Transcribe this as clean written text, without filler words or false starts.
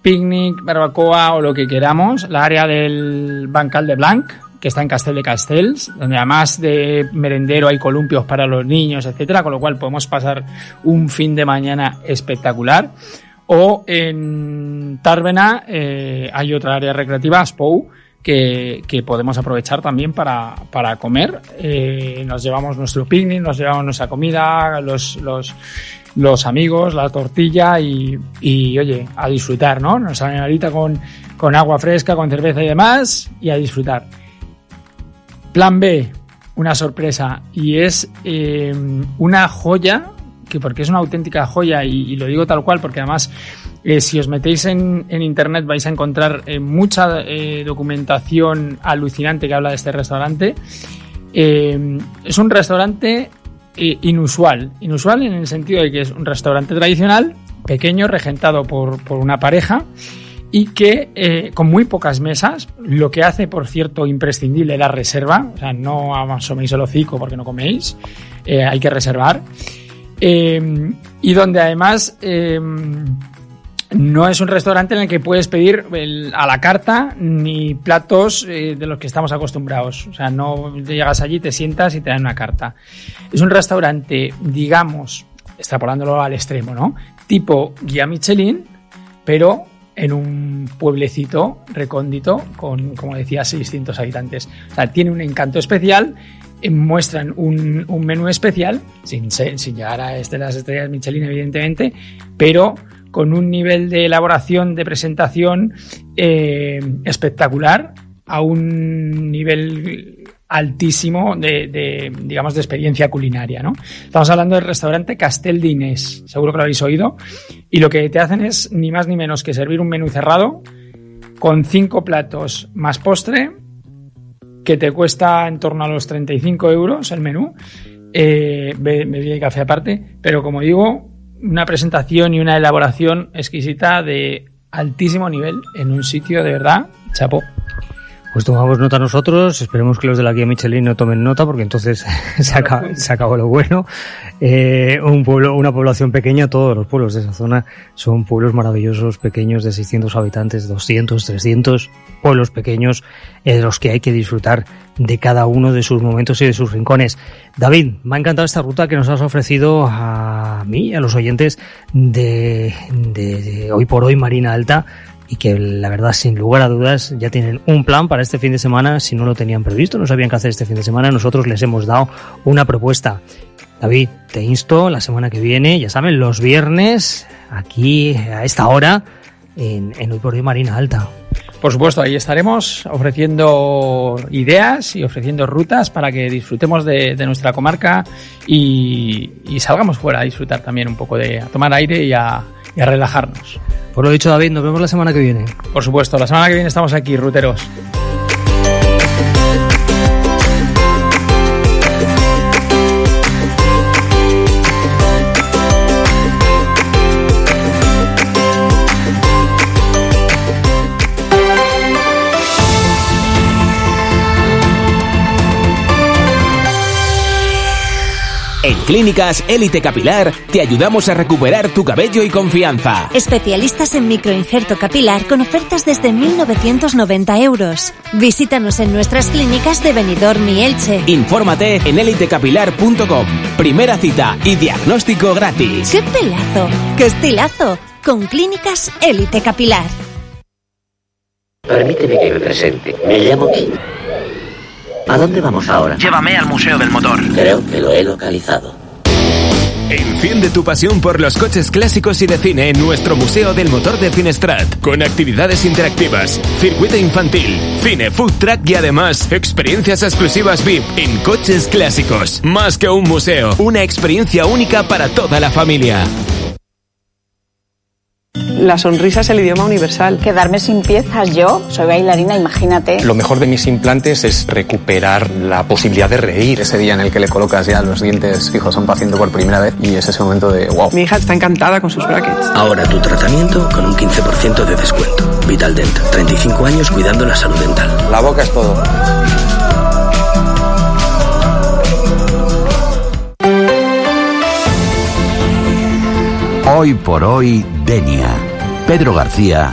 picnic, barbacoa o lo que queramos, la área del Bancal de Blanc, que está en Castel de Castells, donde además de merendero hay columpios para los niños, etcétera, con lo cual podemos pasar un fin de mañana espectacular. O en Tàrbena hay otra área recreativa, Espou, que podemos aprovechar también para comer. Nos llevamos nuestro picnic, nos llevamos nuestra comida, los amigos, la tortilla y oye, a disfrutar, ¿no? Nuestra nevera con agua fresca, con cerveza y demás, y a disfrutar. Plan B, una sorpresa, y es una joya, porque es una auténtica joya, y lo digo tal cual, porque además si os metéis en internet vais a encontrar mucha documentación alucinante que habla de este restaurante. Es un restaurante inusual en el sentido de que es un restaurante tradicional, pequeño, regentado por una pareja, y que con muy pocas mesas, lo que hace, por cierto, imprescindible la reserva, o sea, no asoméis el hocico porque no coméis, hay que reservar, y donde además no es un restaurante en el que puedes pedir a la carta ni platos de los que estamos acostumbrados, o sea, no llegas allí, te sientas y te dan una carta. Es un restaurante, digamos, extrapolándolo al extremo, ¿no? Tipo guía Michelin, pero en un pueblecito recóndito con, como decía, 600 habitantes. O sea, tiene un encanto especial, muestran un menú especial, sin llegar a las estrellas Michelin, evidentemente, pero con un nivel de elaboración, de presentación espectacular, a un nivel altísimo digamos, de experiencia culinaria, ¿no? Estamos hablando del restaurante Castel d'Inés, seguro que lo habéis oído, y lo que te hacen es ni más ni menos que servir un menú cerrado con 5 platos más postre, que te cuesta en torno a los 35 euros el menú, bebida y café aparte, pero como digo, una presentación y una elaboración exquisita de altísimo nivel en un sitio de verdad, chapó. Pues tomamos nota nosotros, esperemos que los de la guía Michelin no tomen nota, porque entonces se acabó lo bueno. Un pueblo, una población pequeña, todos los pueblos de esa zona son pueblos maravillosos, pequeños, de 600 habitantes, 200, 300, pueblos pequeños, de los que hay que disfrutar de cada uno de sus momentos y de sus rincones. David, me ha encantado esta ruta que nos has ofrecido a mí y a los oyentes de Hoy por Hoy Marina Alta, y que la verdad, sin lugar a dudas, ya tienen un plan para este fin de semana. Si no lo tenían previsto, no sabían qué hacer este fin de semana, nosotros les hemos dado una propuesta. David, te insto la semana que viene, ya saben, los viernes, aquí a esta hora, en Hoy por Hoy Marina Alta. Por supuesto, ahí estaremos ofreciendo ideas y ofreciendo rutas para que disfrutemos de nuestra comarca y salgamos fuera a disfrutar también un poco, a tomar aire y a relajarnos. Por lo dicho, David, nos vemos la semana que viene. Por supuesto, la semana que viene estamos aquí, ruteros. En Clínicas Élite Capilar te ayudamos a recuperar tu cabello y confianza. Especialistas en microinjerto capilar con ofertas desde 1.990 euros. Visítanos en nuestras clínicas de Benidorm y Elche. Infórmate en elitecapilar.com. Primera cita y diagnóstico gratis. ¡Qué pelazo! ¡Qué estilazo! Con Clínicas Élite Capilar. Permíteme que me presente. Me llamo Kim. ¿A dónde vamos ahora? Llévame al Museo del Motor. Creo que lo he localizado. Enciende tu pasión por los coches clásicos y de cine en nuestro Museo del Motor de Finestrat, con actividades interactivas, circuito infantil, cine, food truck y además experiencias exclusivas VIP en coches clásicos. Más que un museo, una experiencia única para toda la familia. La sonrisa es el idioma universal. Quedarme sin piezas, yo soy bailarina, imagínate. Lo mejor de mis implantes es recuperar la posibilidad de reír. Ese día en el que le colocas ya los dientes fijos a un paciente por primera vez y es ese momento de wow. Mi hija está encantada con sus brackets. Ahora tu tratamiento con un 15% de descuento. Vitaldent, 35 años cuidando la salud dental. La boca es todo. Hoy por Hoy, Denia. Pedro García